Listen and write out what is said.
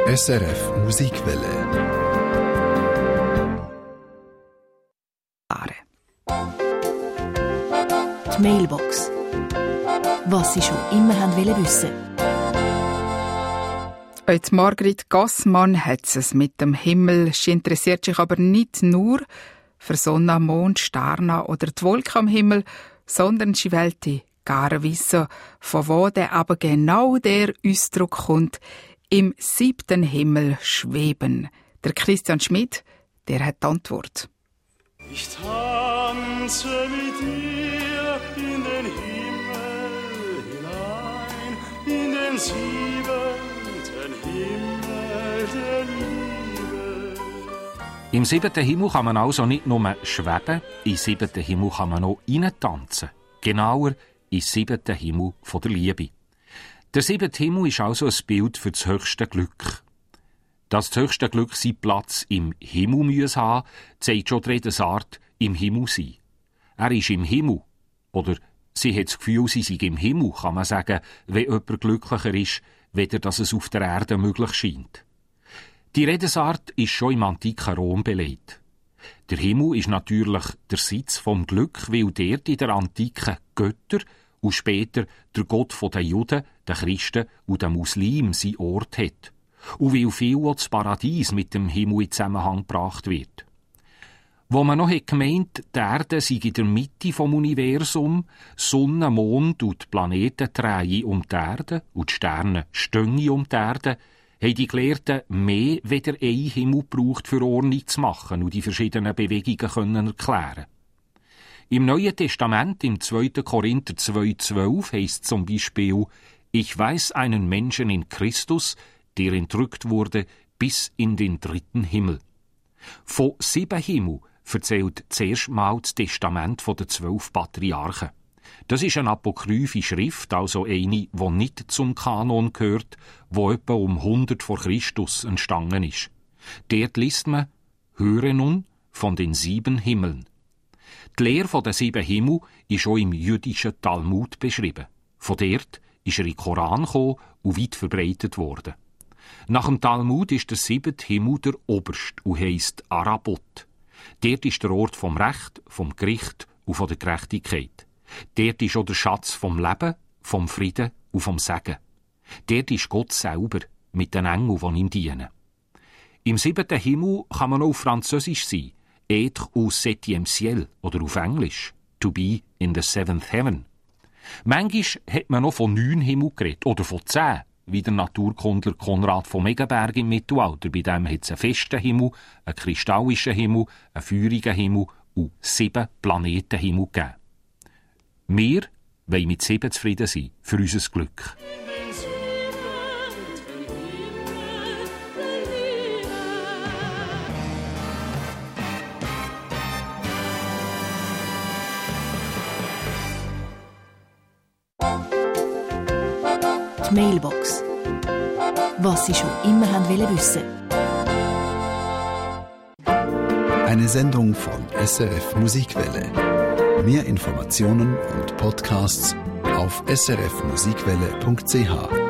SRF Musikwelle. Die Mailbox. Was Sie schon immer wissen wollten. Die Margrit Gassmann hat es mit dem Himmel. Sie interessiert sich aber nicht nur für Sonne, Mond, Sterne oder die Wolken am Himmel, sondern sie wollte gar wissen, von wo der aber genau der Ausdruck kommt, im 7. Himmel schweben. Der Christian Schmidt, der hat die Antwort. Ich tanze mit dir in den Himmel hinein, in den 7. Himmel der Liebe. Im 7. Himmel kann man also nicht nur schweben, im 7. Himmel kann man auch reintanzen. Genauer, im 7. Himmel von der Liebe. Der 7. Himmel ist also ein Bild für das höchste Glück. Dass das höchste Glück seinen Platz im Himmel haben, zeigt schon die Redensart im Himmel sein. Er ist im Himmel. Oder sie hat das Gefühl, sie sei im Himmel, kann man sagen, wenn jemand glücklicher ist, weder dass es auf der Erde möglich scheint. Die Redensart ist schon im antiken Rom belegt. Der Himmel ist natürlich der Sitz vom Glück, weil dort in der Antike Götter und später der Gott der Juden, der Christen und der Muslimen seinen Ort hat. Und weil viel auch das Paradies mit dem Himmel in Zusammenhang gebracht wird. Wo man noch gemeint, die Erde sei in der Mitte vom Universum, Sonne, Mond und die Planeten drehen um die Erde und die Sterne stehen um die Erde, haben die Gelehrten mehr weder ein Himmel gebraucht, für Ordnung zu machen und die verschiedenen Bewegungen können erklären. Im Neuen Testament, im 2. Korinther 2,12, heisst zum Beispiel: Ich weiß einen Menschen in Christus, der entrückt wurde bis in den 3. Himmel. Von 7 Himmel erzählt zuerst mal das Testament der 12 Patriarchen. Das ist eine apokryphe Schrift, also eine, die nicht zum Kanon gehört, wo etwa um 100 vor Christus entstanden ist. Dort liest man: Höre nun von den 7 Himmeln. Die Lehre der 7 Himmel ist auch im jüdischen Talmud beschrieben. Von dort ist er in den Koran gekommen und weit verbreitet worden. Nach dem Talmud ist der 7. Himmel der oberste und heisst Arabot. Dort ist der Ort vom Recht, vom Gericht und von der Gerechtigkeit. Dort ist auch der Schatz vom Leben, vom Frieden und vom Segen. Dort ist Gott selber mit den Engeln, die ihm dienen. Im 7. Himmel kann man auch auf Französisch sein, être au 7e ciel, oder auf Englisch, to be in the 7th heaven. Manchmal hat man noch von 9 Himmel geredet, oder von 10, wie der Naturkundler Konrad von Megenberg im Mittelalter. Bei dem hat es einen festen Himmel, einen kristallischen Himmel, einen feurigen Himmel und 7 Planetenhimmel gegeben. Wir wollen mit 7 zufrieden sein, für unser Glück. Die Mailbox. Was Sie schon immer wissen wollten. Eine Sendung von SRF Musikwelle. Mehr Informationen und Podcasts auf srfmusikwelle.ch.